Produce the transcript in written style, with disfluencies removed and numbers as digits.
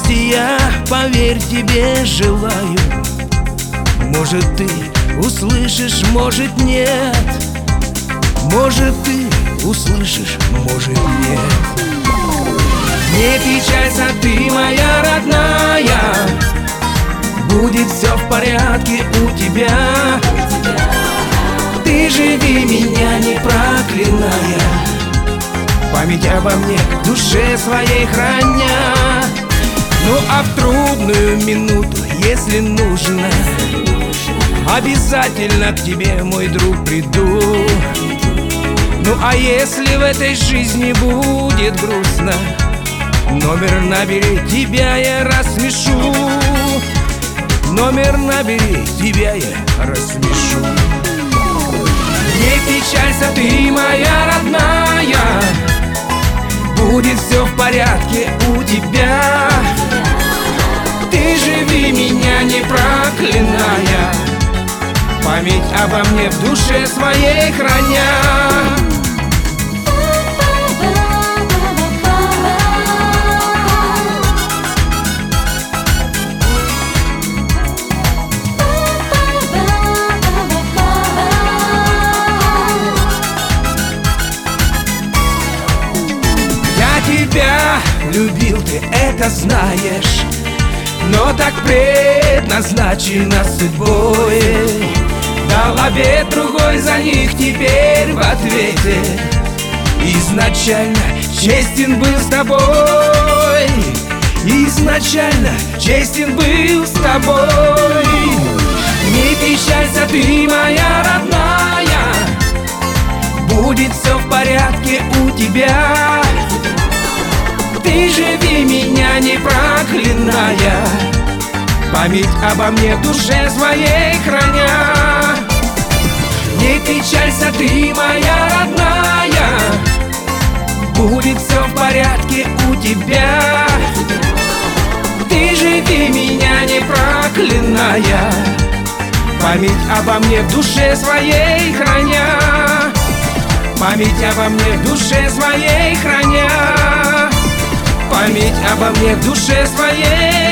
счастья, поверь, тебе желаю. Может, ты услышишь, может, нет. Может, ты услышишь, может, нет. Не печалься, ты моя родная, будет все в порядке у тебя. Ты живи меня, не проклиная, память обо мне в душе своей храня. Ну а в трудную минуту, если нужно, обязательно к тебе, мой друг, приду. Ну а если в этой жизни будет грустно, номер набери, тебя я рассмешу. Номер набери, тебя я рассмешу. Не печалься, ты моя родная, будет все в порядке у тебя. Ты живи меня, не проклиная, память обо мне в душе своей храня. Тебя любил, ты это знаешь, но так предназначено судьбой. Дал обет другой, за них теперь в ответе. Изначально честен был с тобой, изначально честен был с тобой. Не печалься, ты моя родная, будет все в порядке у тебя. Ты живи меня, не проклиная, память обо мне в душе своей храня. Не печалься, ты моя родная, будет все в порядке у тебя. Ты живи меня, не проклиная, память обо мне в душе своей храня. Память обо мне в душе своей храня. Память обо мне в душе своей